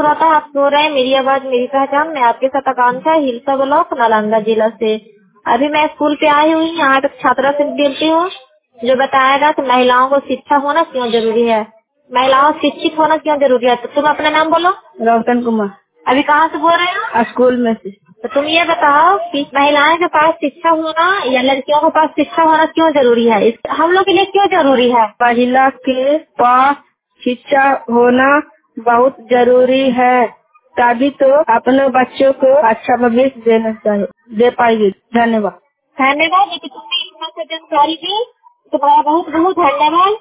श्रोता, आप सुन रहे हैं मेरी आवाज मेरी पहचान। मैं आपके साथ आकांक्षा, हिलसा ब्लॉक, नालंदा जिला से। अभी मैं स्कूल पे आई हुई, यहाँ तक छात्रा से बोलती हूँ जो बताएगा कि महिलाओं को शिक्षा होना क्यों जरूरी है, महिलाओं शिक्षित होना क्यों जरूरी है। तो तुम अपना नाम बोलो। रोशन कुमार। अभी कहाँ से बोल रहे हो? स्कूल में से। तो तुम ये बताओ कि महिलाएं के पास शिक्षा होना या लड़कियों के पास शिक्षा होना क्यों जरूरी है, हम लोग के लिए क्यों जरूरी है? महिला के पास शिक्षा होना बहुत जरूरी है, तभी तो अपने बच्चों को अच्छा भविष्य दे पाएगी। धन्यवाद। धन्यवाद कि तुमने इतना जानकारी दी, तुम्हारा बहुत बहुत धन्यवाद।